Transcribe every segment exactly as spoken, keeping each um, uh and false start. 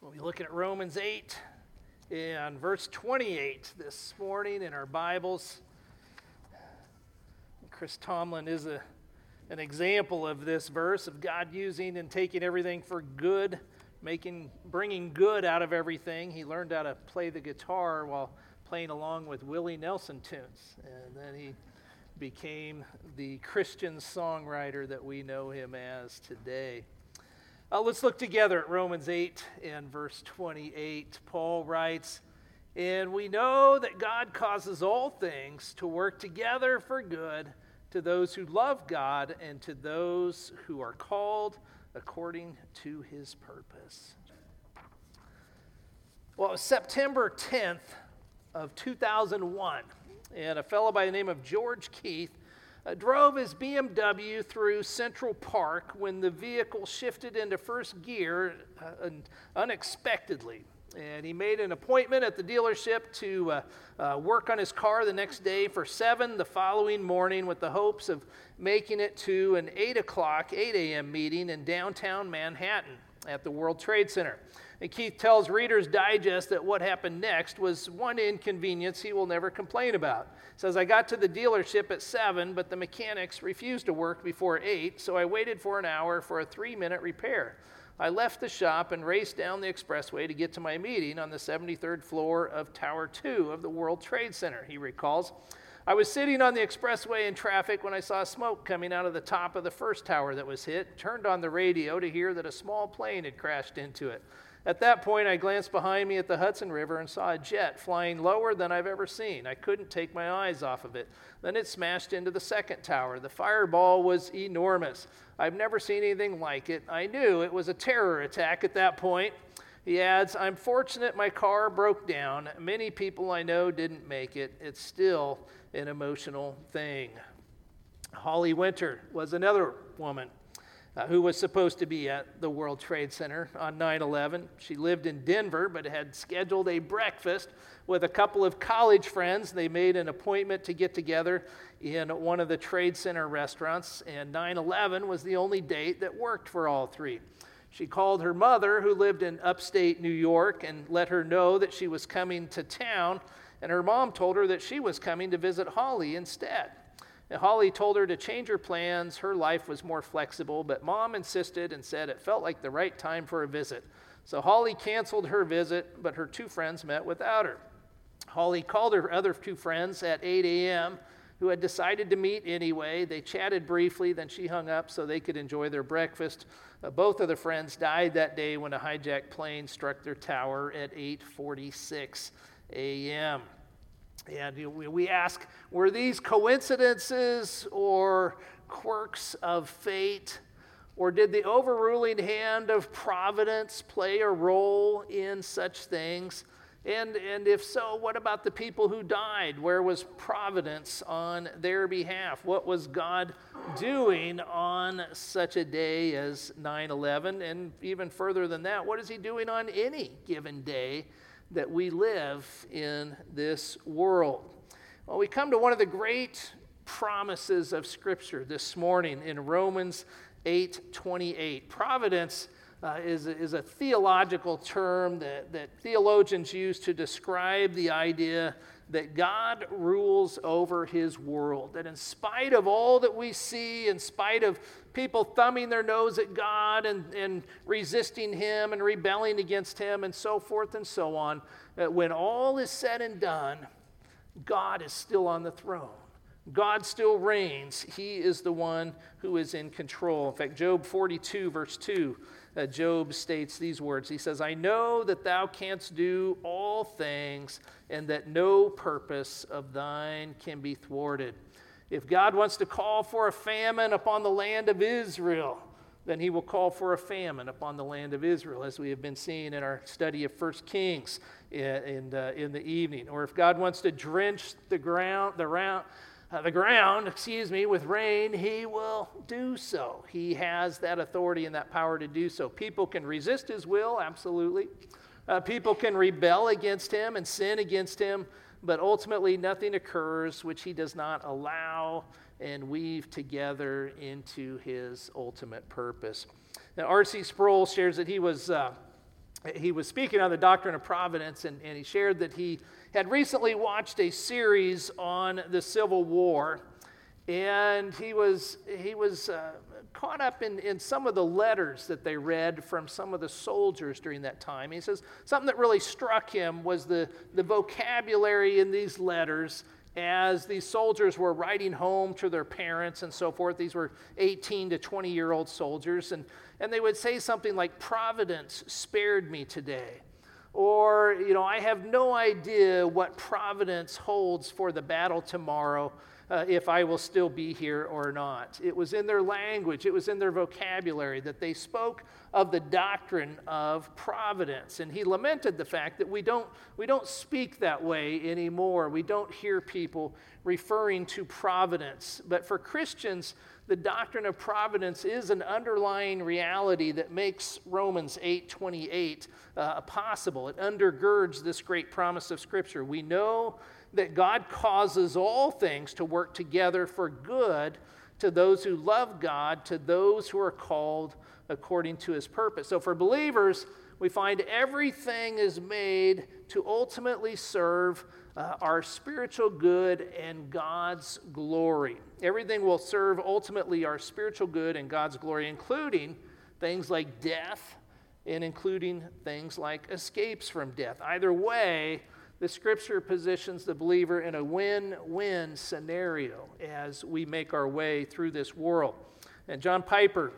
We'll be looking at Romans eight and verse twenty-eight this morning in our Bibles. Chris Tomlin is a, an example of this verse of God using and taking everything for good, making, bringing good out of everything. He learned how to play the guitar while playing along with Willie Nelson tunes, and then he became the Christian songwriter that we know him as today. Uh, let's look together at Romans eight and verse twenty-eight. Paul writes, "And we know that God causes all things to work together for good to those who love God and to those who are called according to his purpose." Well, it was September tenth of two thousand one, and a fellow by the name of George Keith Uh, drove his B M W through Central Park when the vehicle shifted into first gear uh, unexpectedly. And he made an appointment at the dealership to uh, uh, work on his car the next day for seven the following morning with the hopes of making it to an eight o'clock, eight a.m. meeting in downtown Manhattan at the World Trade Center. And Keith tells Reader's Digest that what happened next was one inconvenience he will never complain about. He says, "I got to the dealership at seven, but the mechanics refused to work before eight, so I waited for an hour for a three-minute repair. I left the shop and raced down the expressway to get to my meeting on the seventy-third floor of Tower two of the World Trade Center," he recalls. "I was sitting on the expressway in traffic when I saw smoke coming out of the top of the first tower that was hit, turned on the radio to hear that a small plane had crashed into it. At that point, I glanced behind me at the Hudson River and saw a jet flying lower than I've ever seen. I couldn't take my eyes off of it. Then it smashed into the second tower. The fireball was enormous. I've never seen anything like it. I knew it was a terror attack at that point." He adds, "I'm fortunate my car broke down. Many people I know didn't make it. It's still an emotional thing." Holly Winter was another woman Uh, who was supposed to be at the World Trade Center on nine eleven. She lived in Denver, but had scheduled a breakfast with a couple of college friends. They made an appointment to get together in one of the Trade Center restaurants, and nine eleven was the only date that worked for all three. She called her mother, who lived in upstate New York, and let her know that she was coming to town, and her mom told her that she was coming to visit Holly instead. And Holly told her to change her plans. Her life was more flexible, but Mom insisted and said it felt like the right time for a visit. So Holly canceled her visit, but her two friends met without her. Holly called her other two friends at eight a.m., who had decided to meet anyway. They chatted briefly, then she hung up so they could enjoy their breakfast. Uh, both of the friends died that day when a hijacked plane struck their tower at eight forty-six a.m. And we ask, were these coincidences or quirks of fate? Or did the overruling hand of providence play a role in such things? And, and if so, what about the people who died? Where was providence on their behalf? What was God doing on such a day as nine eleven? And even further than that, what is he doing on any given day that we live in this world? Well, we come to one of the great promises of Scripture this morning in Romans eight twenty-eight. Providence uh, is, is a theological term that, that theologians use to describe the idea that God rules over his world, that in spite of all that we see, in spite of people thumbing their nose at God and, and resisting him and rebelling against him and so forth and so on, that when all is said and done, God is still on the throne. God still reigns. He is the one who is in control. In fact, Job forty-two, verse two, uh, Job states these words. He says, "I know that thou canst do all things, and that no purpose of thine can be thwarted." If God wants to call for a famine upon the land of Israel, then he will call for a famine upon the land of Israel, as we have been seeing in our study of First Kings in, in, uh, in the evening. Or if God wants to drench the ground, the round, Uh, the ground, excuse me, with rain, he will do so. He has that authority and that power to do so. People can resist his will, absolutely. Uh, people can rebel against him and sin against him, but ultimately nothing occurs which he does not allow and weave together into his ultimate purpose. Now, R C Sproul shares that he was uh, he was speaking on the doctrine of providence, and, and he shared that he had recently watched a series on the Civil War, and he was he was uh, caught up in, in some of the letters that they read from some of the soldiers during that time. He says something that really struck him was the, the vocabulary in these letters as these soldiers were writing home to their parents and so forth. These were eighteen to twenty-year-old soldiers, and, and they would say something like, "Providence spared me today." Or, you know, "I have no idea what providence holds for the battle tomorrow, uh, if I will still be here or not." It was in their language, it was in their vocabulary that they spoke of the doctrine of providence. And he lamented the fact that we don't, we don't speak that way anymore. We don't hear people referring to providence. But for Christians, the doctrine of providence is an underlying reality that makes Romans eight twenty-eight uh, possible. It undergirds this great promise of Scripture. We know that God causes all things to work together for good to those who love God, to those who are called according to his purpose. So for believers, we find everything is made to ultimately serve uh, our spiritual good and God's glory. Everything will serve ultimately our spiritual good and God's glory, including things like death and including things like escapes from death. Either way, the Scripture positions the believer in a win-win scenario as we make our way through this world. And John Piper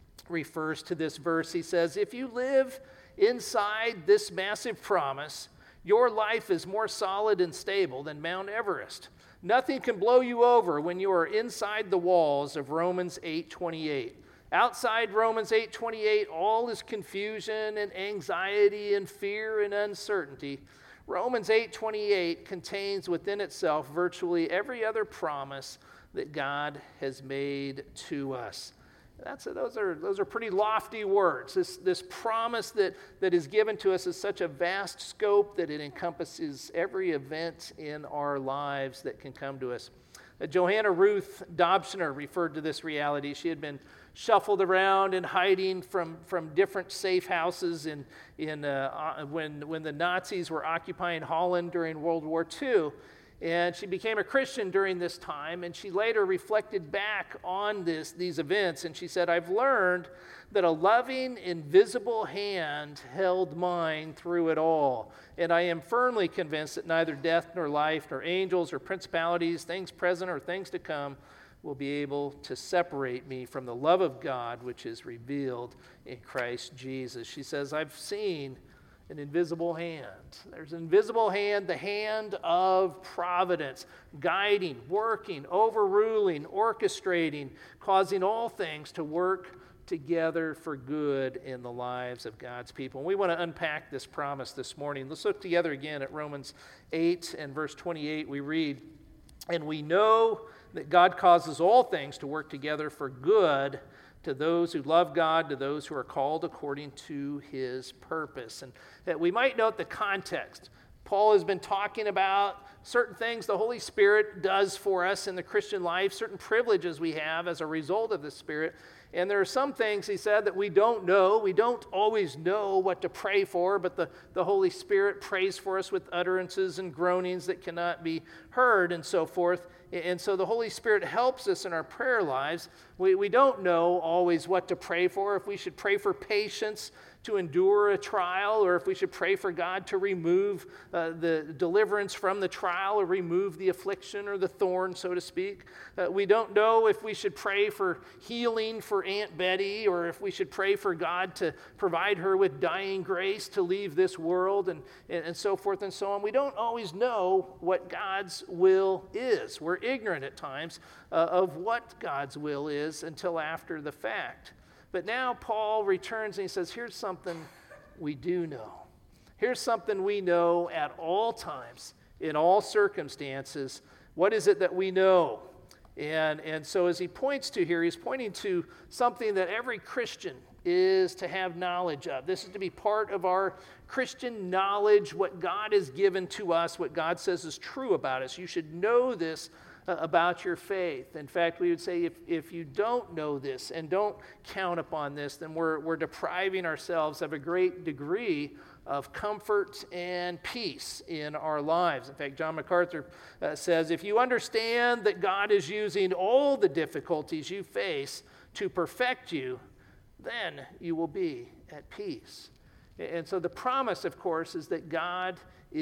refers to this verse. He says, "If you live inside this massive promise, your life is more solid and stable than Mount Everest. Nothing can blow you over when you are inside the walls of Romans eight twenty-eight. Outside Romans eight twenty-eight, all is confusion and anxiety and fear and uncertainty. Romans eight twenty-eight contains within itself virtually every other promise that God has made to us." That's a, those are those are pretty lofty words. This this promise that, that is given to us is such a vast scope that it encompasses every event in our lives that can come to us. Uh, Johanna Ruth Dobschner referred to this reality. She had been shuffled around and hiding from, from different safe houses in in uh, when when the Nazis were occupying Holland during World War Two. And she became a Christian during this time, and she later reflected back on this, these events, and she said, "I've learned that a loving, invisible hand held mine through it all, and I am firmly convinced that neither death nor life, nor angels or principalities, things present or things to come, will be able to separate me from the love of God which is revealed in Christ Jesus." She says, "I've seen an invisible hand." There's an invisible hand, the hand of providence, guiding, working, overruling, orchestrating, causing all things to work together for good in the lives of God's people. And we want to unpack this promise this morning. Let's look together again at Romans eight and verse twenty-eight. We read, "And we know that God causes all things to work together for good to those who love God, to those who are called according to his purpose." And that we might note the context. Paul has been talking about certain things the Holy Spirit does for us in the Christian life, certain privileges we have as a result of the Spirit. And there are some things, he said, that we don't know. We don't always know what to pray for, but the, the Holy Spirit prays for us with utterances and groanings that cannot be heard and so forth. And so the Holy Spirit helps us in our prayer lives. We, we don't know always what to pray for, if we should pray for patience to endure a trial, or if we should pray for God to remove uh, the deliverance from the trial, or remove the affliction or the thorn, so to speak. Uh, we don't know if we should pray for healing for Aunt Betty, or if we should pray for God to provide her with dying grace to leave this world, and, and, and so forth and so on. We don't always know what God's will is. We're ignorant at times uh, of what God's will is until after the fact. But now Paul returns and he says, here's something we do know. Here's something we know at all times, in all circumstances. What is it that we know? And, and so as he points to here, he's pointing to something that every Christian is to have knowledge of. This is to be part of our Christian knowledge, what God has given to us, what God says is true about us. You should know this uh, about your faith. In fact, we would say if, if you don't know this and don't count upon this, then we're, we're depriving ourselves of a great degree of comfort and peace in our lives. In fact, John MacArthur uh, says, if you understand that God is using all the difficulties you face to perfect you, then you will be at peace. And so the promise, of course, is that God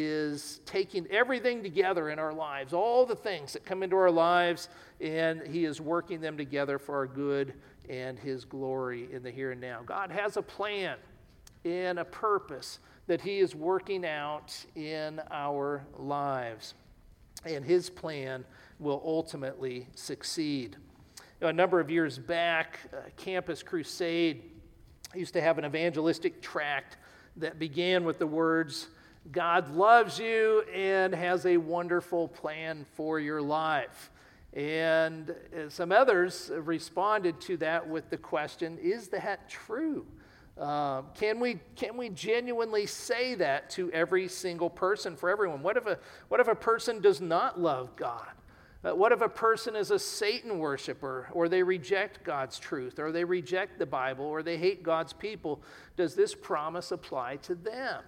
is taking everything together in our lives, all the things that come into our lives, and he is working them together for our good and his glory in the here and now. God has a plan and a purpose that he is working out in our lives, and his plan will ultimately succeed. You know, a number of years back, uh, Campus Crusade used to have an evangelistic tract that began with the words, God loves you and has a wonderful plan for your life. And some others responded to that with the question, is that true? Uh, can we can we genuinely say that to every single person, for everyone? What if a, what if a person does not love God? Uh, what if a person is a Satan worshiper, or they reject God's truth, or they reject the Bible, or they hate God's people? Does this promise apply to them?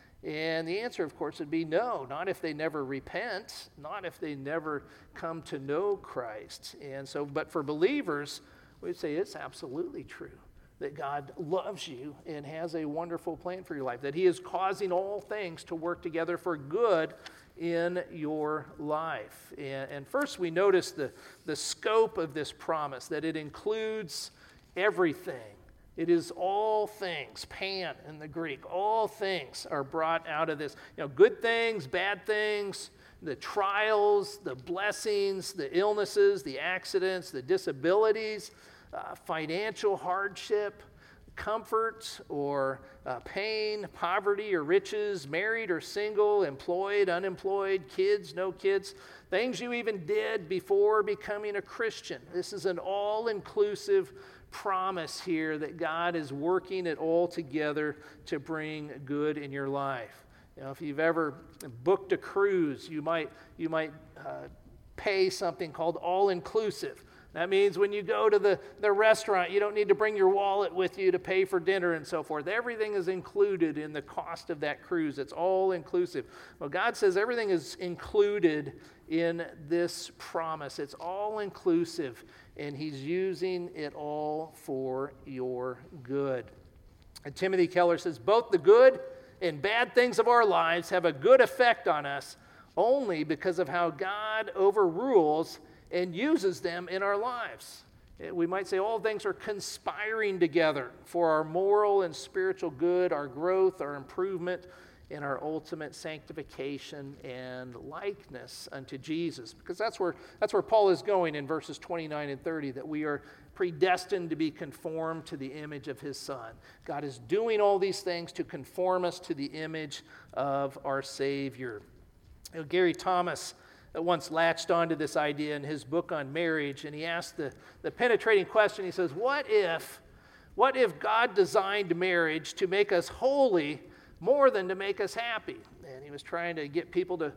And the answer, of course, would be no, not if they never repent, not if they never come to know Christ. And so, but for believers, we'd say it's absolutely true that God loves you and has a wonderful plan for your life, that he is causing all things to work together for good in your life. And, and first we notice the, the scope of this promise, that it includes everything. It is all things, pan in the Greek, all things are brought out of this. You know, good things, bad things, the trials, the blessings, the illnesses, the accidents, the disabilities, uh, financial hardship, comfort or uh, pain, poverty or riches, married or single, employed, unemployed, kids, no kids, things you even did before becoming a Christian. This is an all-inclusive promise here that God is working it all together to bring good in your life. You know, if you've ever booked a cruise, you might you might uh, pay something called all-inclusive. That means when you go to the, the restaurant, you don't need to bring your wallet with you to pay for dinner and so forth. Everything is included in the cost of that cruise. It's all inclusive. Well, God says everything is included in this promise. It's all inclusive, and he's using it all for your good. And Timothy Keller says, both the good and bad things of our lives have a good effect on us only because of how God overrules and uses them in our lives. We might say all things are conspiring together for our moral and spiritual good, our growth, our improvement, and our ultimate sanctification and likeness unto Jesus. Because that's where, that's where Paul is going in verses twenty-nine and thirty, that we are predestined to be conformed to the image of his Son. God is doing all these things to conform us to the image of our Savior. You know, Gary Thomas once latched onto this idea in his book on marriage, and he asked the, the penetrating question. He says, what if, what if God designed marriage to make us holy more than to make us happy? And he was trying to get people to,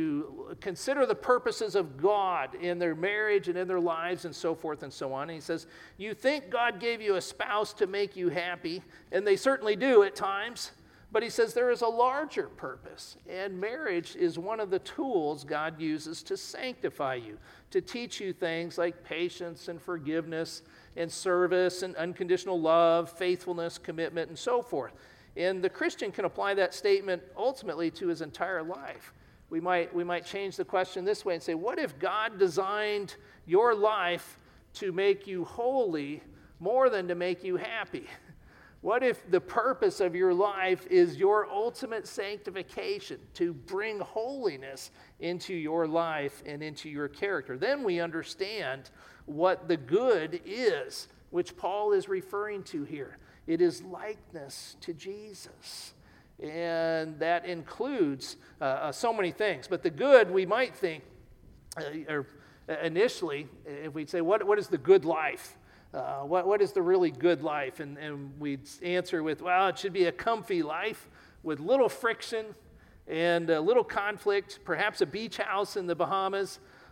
to consider the purposes of God in their marriage and in their lives and so forth and so on. And he says, you think God gave you a spouse to make you happy, and they certainly do at times. But he says there is a larger purpose, and marriage is one of the tools God uses to sanctify you, to teach you things like patience and forgiveness and service and unconditional love, faithfulness, commitment, and so forth. And the Christian can apply that statement ultimately to his entire life. We might, we might change the question this way and say, what if God designed your life to make you holy more than to make you happy? What if the purpose of your life is your ultimate sanctification, to bring holiness into your life and into your character? Then we understand what the good is, which Paul is referring to here. It is likeness to Jesus. And that includes uh, uh, so many things. But the good, we might think, uh, or initially, if we'd say, what, what is the good life? Uh, what, what is the really good life? And, and we'd answer with, well, it should be a comfy life with little friction and a little conflict, perhaps a beach house in the Bahamas,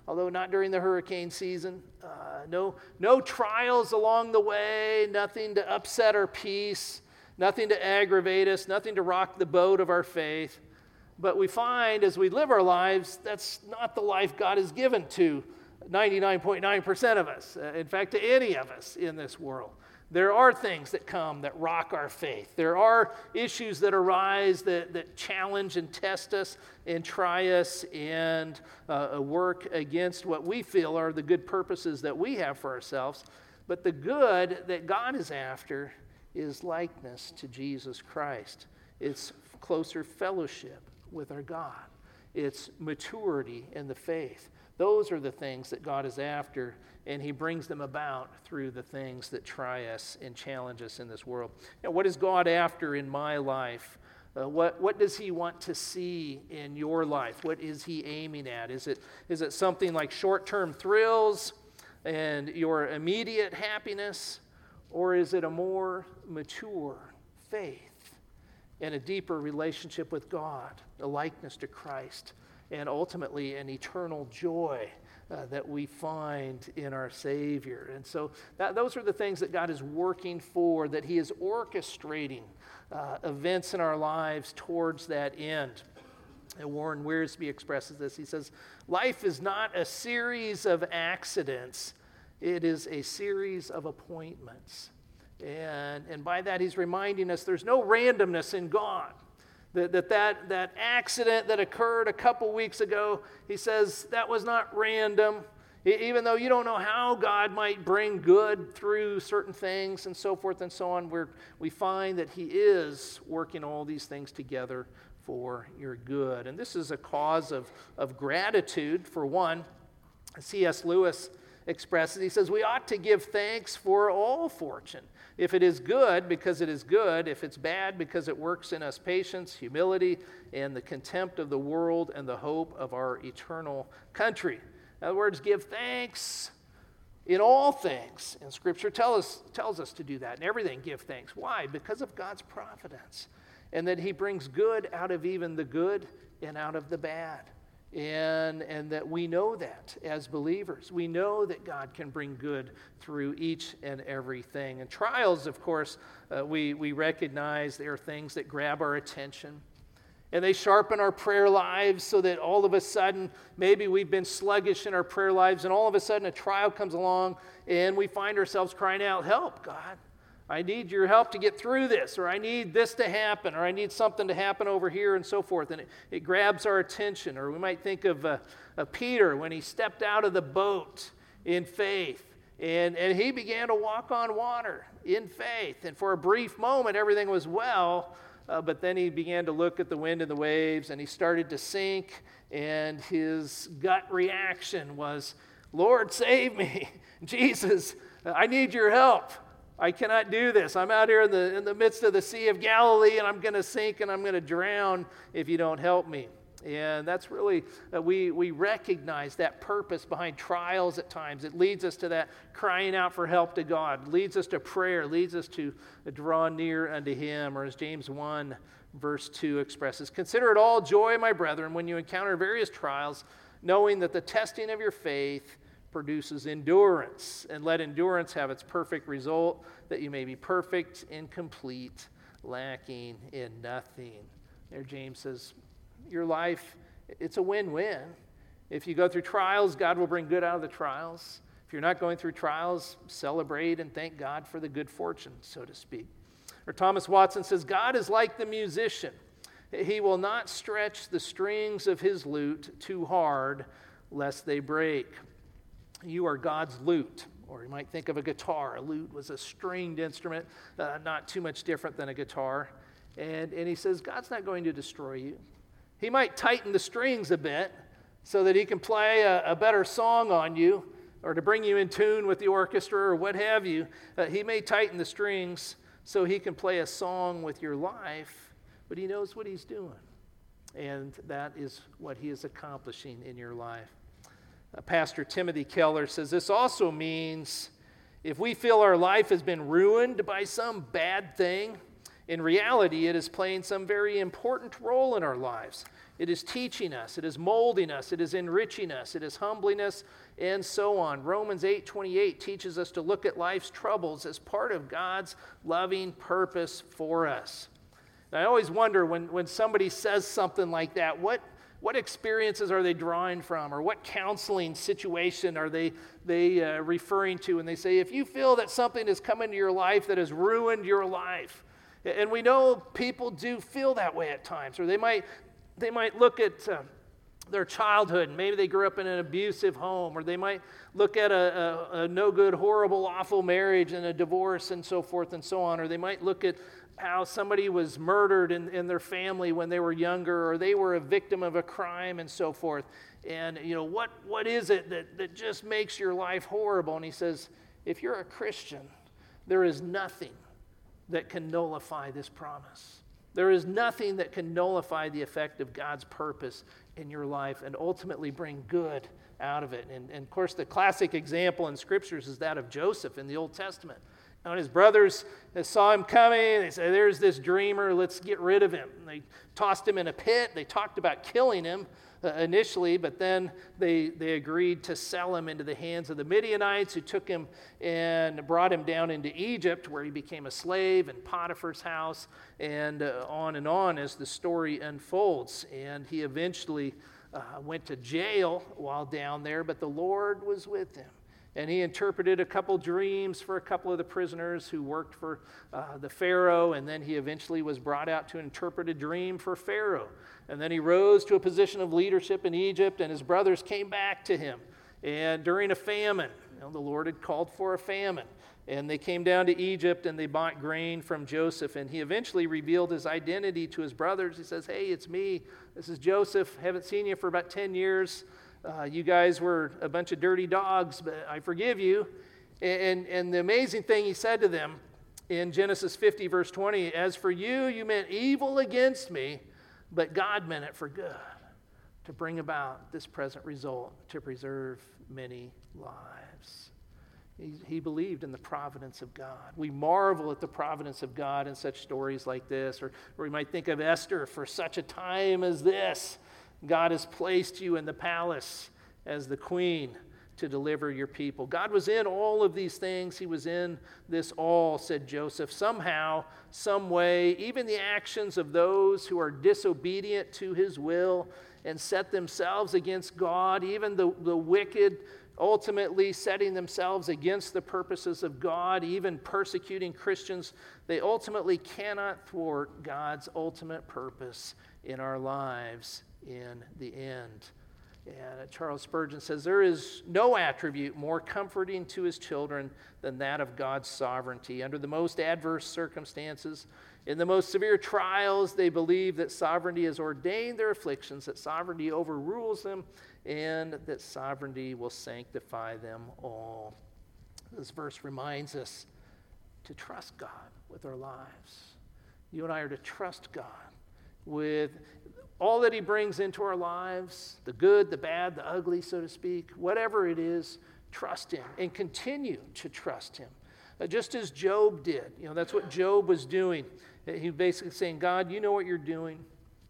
although not during the hurricane season. Uh, no, no trials along the way, nothing to upset our peace, nothing to aggravate us, nothing to rock the boat of our faith. But we find as we live our lives, that's not the life God has given to ninety-nine point nine percent of us. Uh, in fact, to any of us in this world. There are things that come that rock our faith. There are issues that arise that, that challenge and test us and try us and uh, work against what we feel are the good purposes that we have for ourselves. But the good that God is after is likeness to Jesus Christ. It's closer fellowship with our God. It's maturity in the faith. Those are the things that God is after, and he brings them about through the things that try us and challenge us in this world. Now, what is God after in my life? Uh, what, what does he want to see in your life? What is he aiming at? Is it, is it something like short-term thrills and your immediate happiness? Or is it a more mature faith and a deeper relationship with God, a likeness to Christ, and ultimately an eternal joy uh, that we find in our Savior? And so that, those are the things that God is working for, that he is orchestrating uh, events in our lives towards that end. And Warren Wiersbe expresses this. He says, life is not a series of accidents. It is a series of appointments. And, and by that, he's reminding us there's no randomness in God. That, that that that accident that occurred a couple weeks ago, he says, that was not random. Even though you don't know how God might bring good through certain things and so forth and so on, we're, we find that he is working all these things together for your good. And this is a cause of, of gratitude, for one. C S Lewis expresses, he says, we ought to give thanks for all fortune. If it is good, because it is good. If it's bad, because it works in us patience, humility, and the contempt of the world and the hope of our eternal country. In other words, give thanks in all things. And Scripture tell us, tells us to do that. In everything, give thanks. Why? Because of God's providence. And that he brings good out of even the good and out of the bad. And, and that we know that as believers. We know that God can bring good through each and everything. And trials, of course, uh, we, we recognize they are things that grab our attention. And they sharpen our prayer lives so that all of a sudden, maybe we've been sluggish in our prayer lives, and all of a sudden a trial comes along, and we find ourselves crying out, help, God. I need your help to get through this, or I need this to happen, or I need something to happen over here, and so forth. And it, it grabs our attention. Or we might think of, uh, of Peter when he stepped out of the boat in faith, and, and he began to walk on water in faith. And for a brief moment, everything was well, uh, but then he began to look at the wind and the waves, and he started to sink, and his gut reaction was, Lord, save me. Jesus, I need your help. I cannot do this. I'm out here in the, in the midst of the Sea of Galilee, and I'm going to sink and I'm going to drown if you don't help me. And that's really, uh, we, we recognize that purpose behind trials at times. It leads us to that crying out for help to God, leads us to prayer, leads us to draw near unto him. Or as James one, verse two expresses, consider it all joy, my brethren, when you encounter various trials, knowing that the testing of your faith produces endurance, and let endurance have its perfect result, that you may be perfect and complete, lacking in nothing. There James says, your life, it's a win-win. If you go through trials, God will bring good out of the trials. If you're not going through trials, celebrate and thank God for the good fortune, so to speak. Or Thomas Watson says, God is like the musician. He will not stretch the strings of his lute too hard, lest they break. You are God's lute, or you might think of a guitar. A lute was a stringed instrument, uh, not too much different than a guitar. And, and he says, God's not going to destroy you. He might tighten the strings a bit so that he can play a, a better song on you, or to bring you in tune with the orchestra or what have you. Uh, he may tighten the strings so he can play a song with your life, but he knows what he's doing. And that is what he is accomplishing in your life. Uh, Pastor Timothy Keller says this also means if we feel our life has been ruined by some bad thing, In reality, it is playing some very important role in our lives. It is teaching us, it is molding us, it is enriching us, it is humbling us, and so on. Romans eight twenty-eight teaches us to look at life's troubles as part of God's loving purpose for us. And I always wonder when, when somebody says something like that, what, what experiences are they drawing from, or what counseling situation are they, they uh, referring to? And they say, if you feel that something has come into your life that has ruined your life, and we know people do feel that way at times, or they might They might look at uh, their childhood, and maybe they grew up in an abusive home, or they might look at a, a, a no good, horrible, awful marriage and a divorce and so forth and so on, or they might look at how somebody was murdered in, in their family when they were younger, or they were a victim of a crime and so forth. And, you know, what what is it that, that just makes your life horrible? And he says, if you're a Christian, there is nothing that can nullify this promise. There is nothing that can nullify the effect of God's purpose in your life and ultimately bring good out of it. And, and of course, the classic example in Scriptures is that of Joseph in the Old Testament. Now, when his brothers saw him coming, they said, there's this dreamer, let's get rid of him. And they tossed him in a pit. They talked about killing him uh, initially, but then they, they agreed to sell him into the hands of the Midianites, who took him and brought him down into Egypt, where he became a slave in Potiphar's house, and uh, on and on as the story unfolds. And he eventually uh, went to jail while down there, but the Lord was with him. And he interpreted a couple dreams for a couple of the prisoners who worked for uh, the Pharaoh, and then he eventually was brought out to interpret a dream for Pharaoh. And then he rose to a position of leadership in Egypt, and his brothers came back to him. And during a famine, you know, the Lord had called for a famine, and they came down to Egypt and they bought grain from Joseph, and he eventually revealed his identity to his brothers. He says, hey, it's me. This is Joseph. Haven't seen you for about ten years. Uh, you guys were a bunch of dirty dogs, but I forgive you. And, and the amazing thing he said to them in Genesis fifty, verse twenty, as for you, you meant evil against me, but God meant it for good, to bring about this present result, to preserve many lives. He, he believed in the providence of God. We marvel at the providence of God in such stories like this, or, or we might think of Esther, for such a time as this, God has placed you in the palace as the queen to deliver your people. God was in all of these things. He was in this all, said Joseph. Somehow, some way, even the actions of those who are disobedient to his will and set themselves against God, even the, the wicked, ultimately setting themselves against the purposes of God, even persecuting Christians, they ultimately cannot thwart God's ultimate purpose in our lives in the end. And Charles Spurgeon says, there is no attribute more comforting to his children than that of God's sovereignty. Under the most adverse circumstances, in the most severe trials, they believe that sovereignty has ordained their afflictions, that sovereignty overrules them, and that sovereignty will sanctify them all. This verse reminds us to trust God with our lives. You and I are to trust God with all that he brings into our lives, the good, the bad, the ugly, so to speak, whatever it is, trust him and continue to trust him. Uh, just as Job did. You know, that's what Job was doing. He was basically saying, God, you know what you're doing,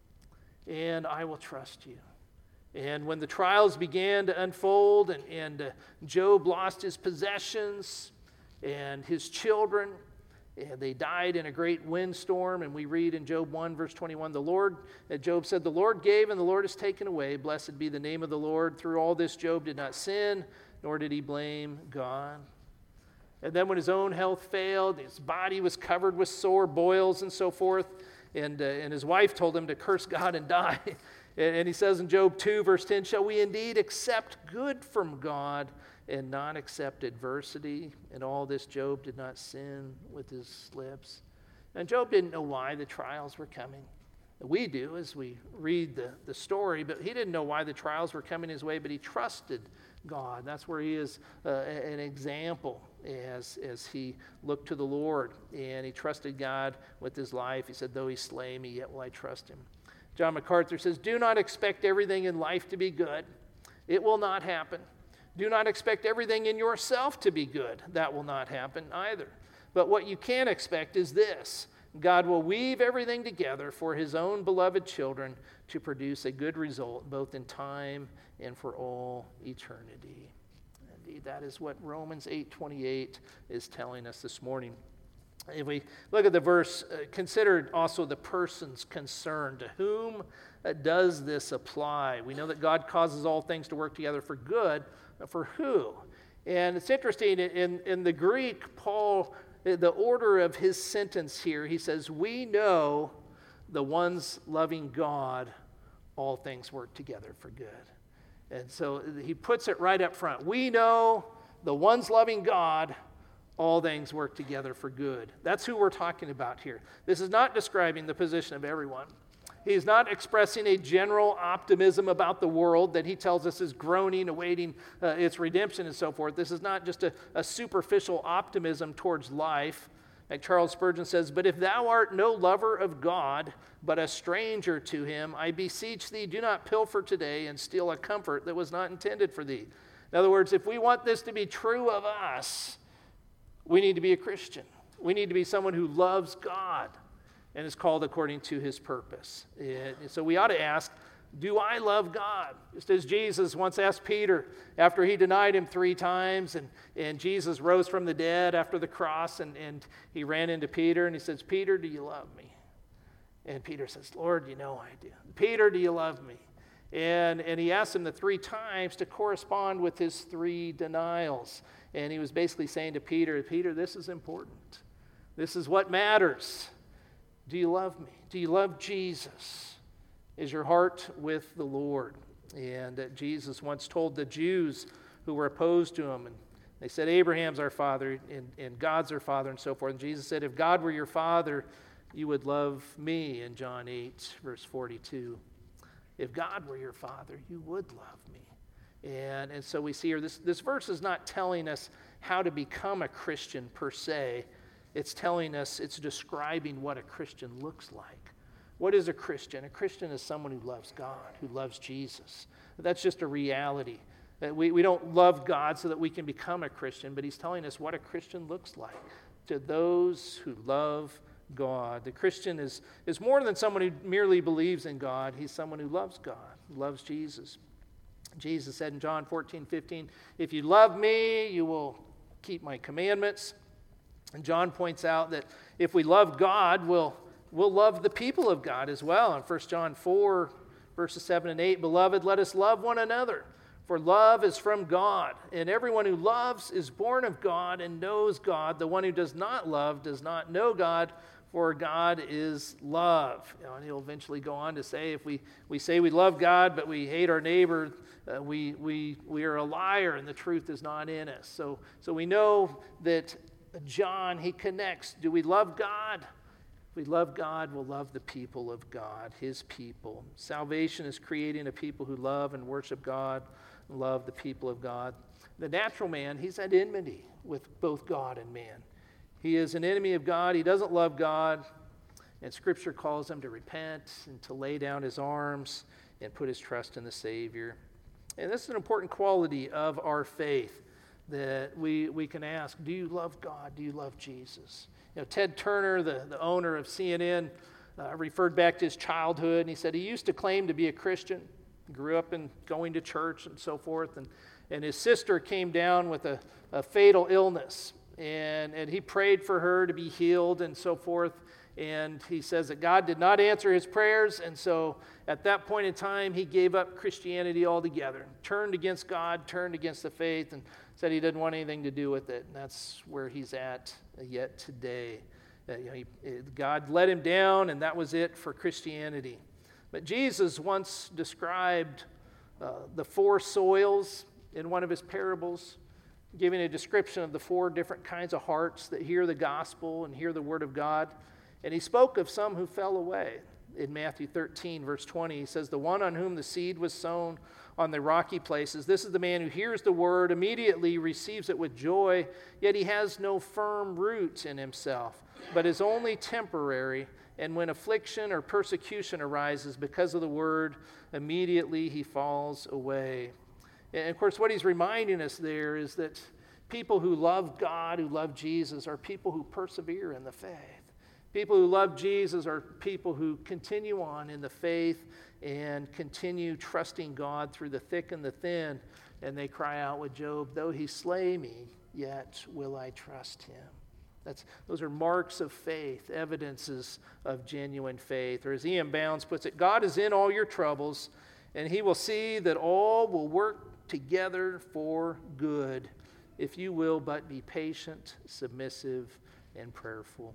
and I will trust you. And when the trials began to unfold, and, and uh, Job lost his possessions and his children, and they died in a great windstorm, and we read in Job one, verse twenty-one, the Lord, uh, Job said, the Lord gave and the Lord has taken away. Blessed be the name of the Lord. Through all this, Job did not sin, nor did he blame God. And then when his own health failed, his body was covered with sore boils and so forth, and, uh, and his wife told him to curse God and die. and, and he says in Job two, verse ten, shall we indeed accept good from God and not accept adversity? And all this, Job did not sin with his lips. And Job didn't know why the trials were coming. We do as we read the, the story, but he didn't know why the trials were coming his way, but he trusted God. That's where he is uh, an example as, as he looked to the Lord, and he trusted God with his life. He said, though he slay me, yet will I trust him. John MacArthur says, do not expect everything in life to be good. It will not happen. Do not expect everything in yourself to be good. That will not happen either. But what you can expect is this, God will weave everything together for his own beloved children to produce a good result, both in time and for all eternity. Indeed, that is what Romans eight twenty-eight is telling us this morning. If we look at the verse, uh, consider also the persons concerned. To whom uh, does this apply? We know that God causes all things to work together for good. But for who? And it's interesting, in, in the Greek, Paul, the order of his sentence here, he says, we know the ones loving God, all things work together for good. And so he puts it right up front. We know the ones loving God, all things work together for good. That's who we're talking about here. This is not describing the position of everyone. He's not expressing a general optimism about the world that he tells us is groaning, awaiting uh, its redemption and so forth. This is not just a, a superficial optimism towards life. Like Charles Spurgeon says, but if thou art no lover of God, but a stranger to him, I beseech thee, do not pilfer today and steal a comfort that was not intended for thee. In other words, if we want this to be true of us, we need to be a Christian. We need to be someone who loves God and is called according to his purpose. And so we ought to ask, do I love God? Just as Jesus once asked Peter after he denied him three times, and, and Jesus rose from the dead after the cross, and, and he ran into Peter and he says, Peter, do you love me? And Peter says, Lord, you know I do. Peter, do you love me? And, and he asked him the three times to correspond with his three denials. And he was basically saying to Peter, Peter, this is important. This is what matters. Do you love me? Do you love Jesus? Is your heart with the Lord? And uh, Jesus once told the Jews who were opposed to him, and they said, Abraham's our father, and, and God's our father, and so forth. And Jesus said, if God were your father, you would love me, in John eight, verse forty-two. If God were your father, you would love me. And, and so we see here, this, this verse is not telling us how to become a Christian per se. It's telling us, it's describing what a Christian looks like. What is a Christian? A Christian is someone who loves God, who loves Jesus. That's just a reality. That we, we don't love God so that we can become a Christian, but he's telling us what a Christian looks like to those who love God. The Christian is, is more than someone who merely believes in God. He's someone who loves God, who loves Jesus. Jesus said in John fourteen fifteen, if you love me, you will keep my commandments. And John points out that if we love God, we'll, we'll love the people of God as well. In First John four, verses seven and eight, beloved, let us love one another, for love is from God. And everyone who loves is born of God and knows God. The one who does not love does not know God, for God is love. You know, and he'll eventually go on to say, if we, we say we love God, but we hate our neighbor, uh, we, we, we are a liar and the truth is not in us. So, so we know that John, he connects. Do we love God? If we love God, we'll love the people of God, his people. Salvation is creating a people who love and worship God, and love the people of God. The natural man, he's at enmity with both God and man. He is an enemy of God. He doesn't love God. And Scripture calls him to repent and to lay down his arms and put his trust in the Savior. And this is an important quality of our faith, that we, we can ask, do you love God? Do you love Jesus? You know, Ted Turner, the, the owner of C N N, uh, referred back to his childhood, and he said he used to claim to be a Christian. He grew up in going to church and so forth, and, and his sister came down with a, a fatal illness. And, and he prayed for her to be healed and so forth. And he says that God did not answer his prayers. And so at that point in time, he gave up Christianity altogether, turned against God, turned against the faith, and said he didn't want anything to do with it. And that's where he's at yet today. Uh, you know, he, God let him down, and that was it for Christianity. But Jesus once described uh, the four soils in one of his parables, giving a description of the four different kinds of hearts that hear the gospel and hear the word of God. And he spoke of some who fell away. In Matthew thirteen, verse twenty, he says, the one on whom the seed was sown on the rocky places, this is the man who hears the word, immediately receives it with joy, yet he has no firm root in himself, but is only temporary. And when affliction or persecution arises because of the word, immediately he falls away. And of course, what he's reminding us there is that people who love God, who love Jesus, are people who persevere in the faith. People who love Jesus are people who continue on in the faith and continue trusting God through the thick and the thin. And they cry out with Job, though he slay me, yet will I trust him. That's, those are marks of faith, evidences of genuine faith. Or as Ian Bounds puts it, God is in all your troubles, and he will see that all will work together for good if you will but be patient, submissive, and prayerful.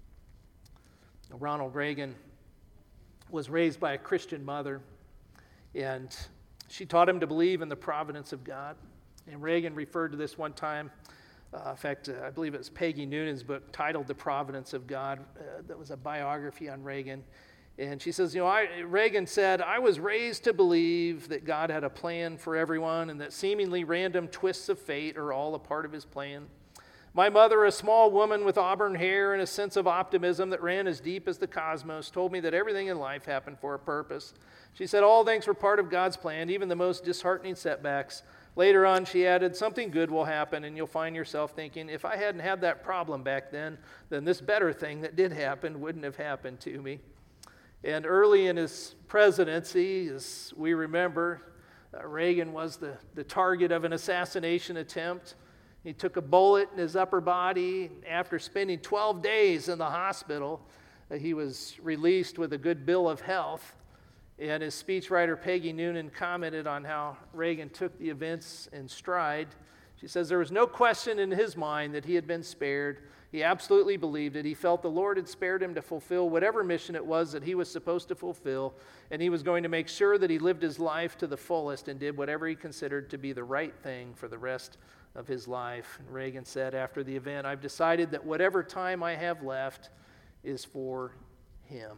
Ronald Reagan was raised by a Christian mother, and she taught him to believe in the providence of God. And Reagan referred to this one time. Uh, in fact, uh, I believe it was Peggy Noonan's book titled The Providence of God. Uh, that was a biography on Reagan. And she says, you know, I, Reagan said, I was raised to believe that God had a plan for everyone and that seemingly random twists of fate are all a part of his plan. My mother, a small woman with auburn hair and a sense of optimism that ran as deep as the cosmos, told me that everything in life happened for a purpose. She said all things were part of God's plan, even the most disheartening setbacks. Later on, she added, something good will happen, and you'll find yourself thinking, if I hadn't had that problem back then, then this better thing that did happen wouldn't have happened to me. And early in his presidency, as we remember, uh, Reagan was the, the target of an assassination attempt. He took a bullet in his upper body. After spending twelve days in the hospital, uh, he was released with a good bill of health. And his speechwriter, Peggy Noonan, commented on how Reagan took the events in stride. She says, there was no question in his mind that he had been spared. He absolutely believed it. He felt the Lord had spared him to fulfill whatever mission it was that he was supposed to fulfill, and he was going to make sure that he lived his life to the fullest and did whatever he considered to be the right thing for the rest of his life. And Reagan said after the event, I've decided that whatever time I have left is for him.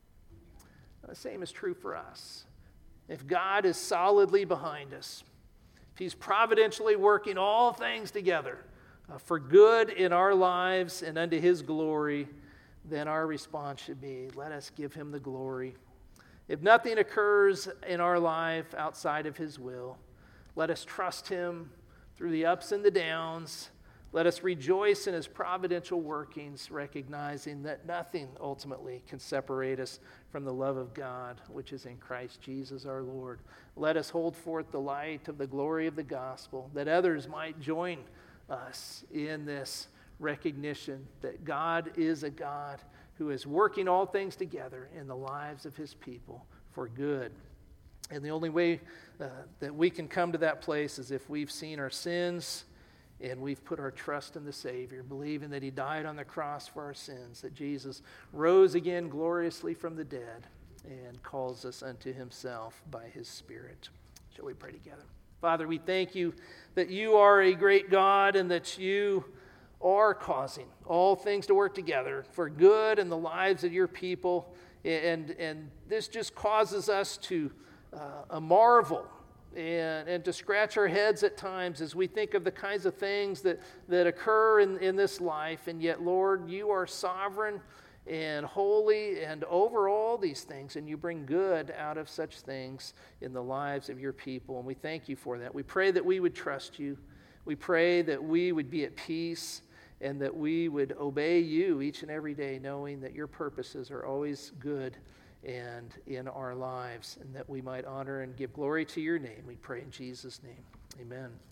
The same is true for us. If God is solidly behind us, if he's providentially working all things together uh, for good in our lives and unto his glory, then our response should be, let us give him the glory. If nothing occurs in our life outside of his will, let us trust him through the ups and the downs. Let us rejoice in his providential workings, recognizing that nothing ultimately can separate us from the love of God, which is in Christ Jesus our Lord. Let us hold forth the light of the glory of the gospel, that others might join us in this recognition that God is a God who is working all things together in the lives of his people for good. And the only way uh, that we can come to that place is if we've seen our sins and we've put our trust in the Savior, believing that he died on the cross for our sins, that Jesus rose again gloriously from the dead and calls us unto himself by his Spirit. Shall we pray together? Father, we thank you that you are a great God and that you are causing all things to work together for good in the lives of your people. And, and this just causes us to uh, a marvel And, and to scratch our heads at times as we think of the kinds of things that, that occur in, in this life. And yet, Lord, you are sovereign and holy and over all these things, and you bring good out of such things in the lives of your people. And we thank you for that. We pray that we would trust you. We pray that we would be at peace and that we would obey you each and every day, knowing that your purposes are always good and in our lives, and that we might honor and give glory to your name. We pray in Jesus' name. Amen.